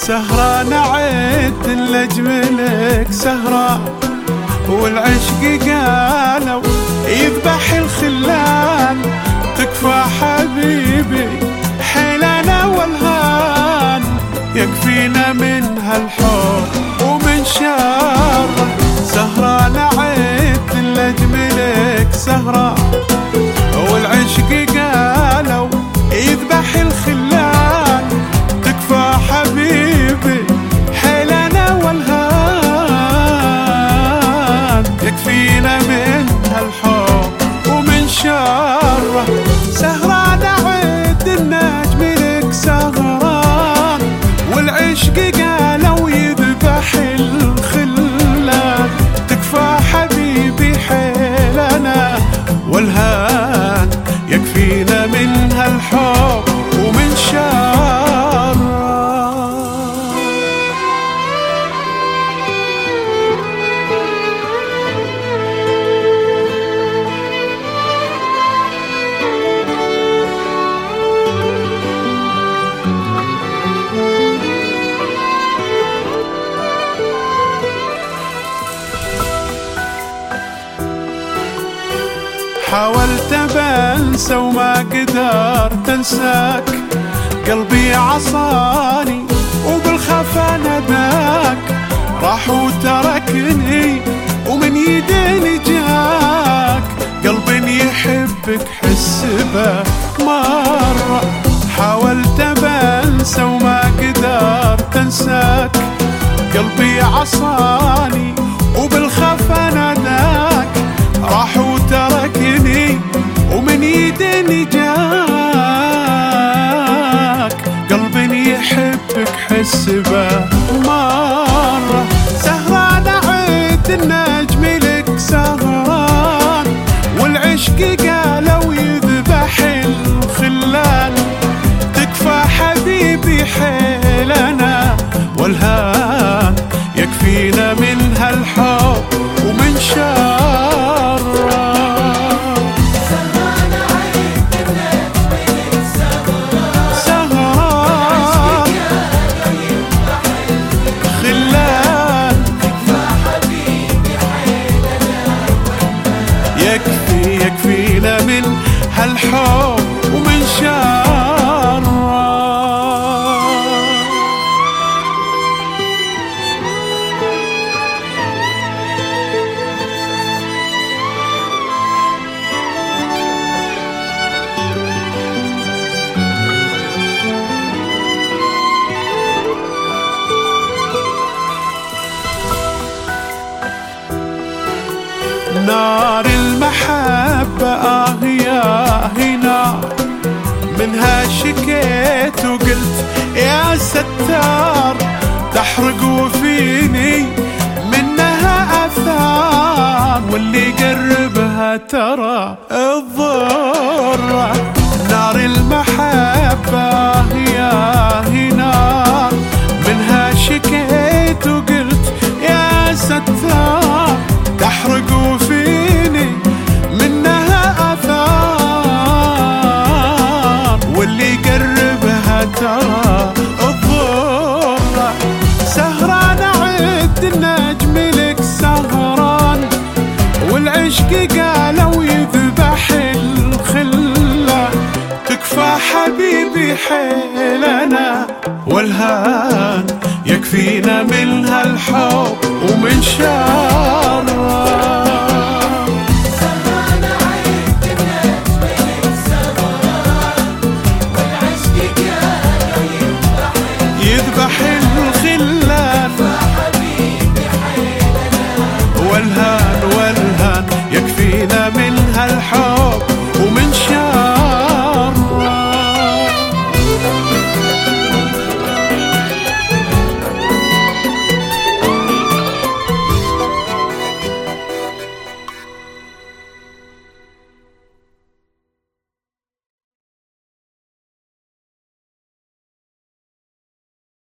سهران عد لأجملك سهران، والعشق قالوا يذبح الخلان. تكفى حبيبي حيلنا والهان، يكفينا من هالحب ومن شره. سهران عد لأجملك سهران، والعشق قالوا يذبح الخلان. تكفى حبيبي حيلنا والهان، يكفينا من هالحب ومن شره. سهران عد النجم لك سهران، والعشق قالوا يذبح الخلان. تكفى حبيبي حيلنا والهان، يكفينا من هالحب ومن شره. حاولت بنسى وما قدرت انساك، قلبي عصاني وبالخفا نداك. راح وتركني ومن يديني جاك، قلب يحبك حس به مرة. حاولت بنسى وما قدرت انساك، قلبي عصاني وبالخفا نداك. راح وتركني ومن يدني جاك، قلب يحبك حس به مرة. سهران عد النجم لك سهران، والعشق قالوا يذبح الخلان. تكفى حبيبي حيلنا والهان، يكفينا من هالحب ومن شره. يكفينا من هالحب ومن شره. نار المحبة يا نار، منها شكيت وقلت يا ستار. تحرق وفيني منها أثار، واللي قربها ترى الضرة. نار المحبة يا نار، منها شكيت وقلت يا ستار. تحرق وفيني منها آثار، واللي قربها ترى الضرة. سهران عد النجم لك سهران، والعشق قالوا يذبح الخلة. تكفى حبيبي حيلنا والهان، يكفينا من هالحب ومن شره.